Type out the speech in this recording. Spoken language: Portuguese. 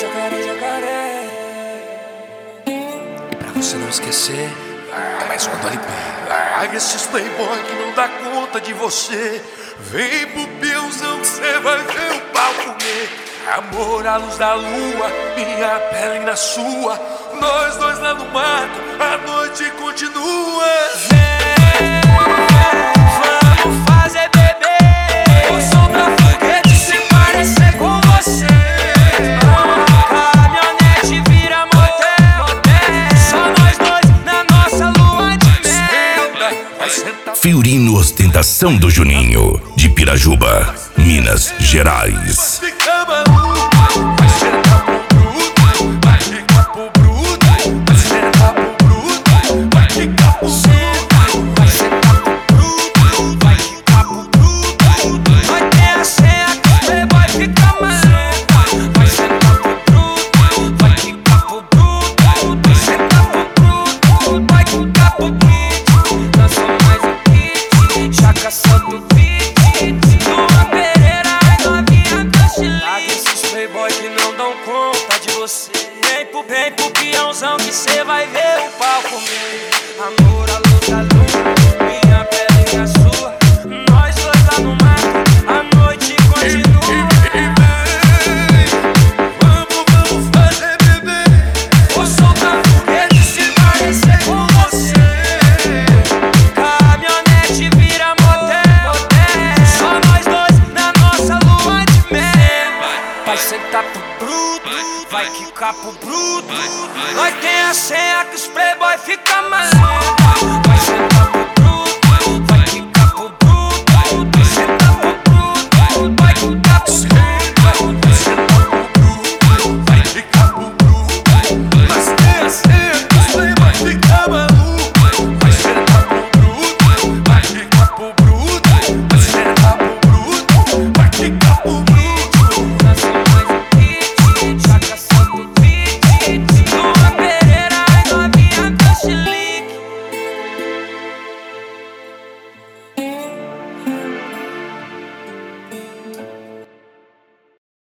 jacaré, jacaré. Pra você não esquecer, é mais um do LP. Larga esses playboy que não dá conta de você. Vem pro peãozão que cê vai ver o pau comer. Amor à luz da lua, minha pele na sua. Nós dois lá no mato, a noite continua. Vamos fazer bebê. Eu sou pra foguete se parecer com você. Caminhonete vira motel. Só nós dois na nossa lua de mel. Fiorino Ostentação do Juninho, de Pirajuba, Minas Gerais. Fica maluco, vai sentar pro bruto, vai ficar pro bruto, vai sentar pro bruto, vai ficar pro bruto, vai sentar pro bruto, vai ficar pro bruto. Vai ter a senha que o playboy fica maluco. Vai sentar pro bruto, vai ficar pro bruto. Vai sentar pro bruto, vai ficar pro bruto. Nós somos mais um kit, já caçando beat. Lua Pereira e novinha do Chile. Larga esses playboy que não dão conta de você. Vem pro peãozão que cê vai ver o pau comer. Amor à luz da lua, minha pele e a sua. Nós dois lá no mar, a noite continua. Vamos fazer bebê. Vou soltar foguete se parecer com você. Caminhonete vira motel. Só nós dois na nossa lua de mel. Vai sentar pro bruto, vai quicar pro bruto. Nós tem a senha que os playboy fica maluco. Vai sentar pro bruto.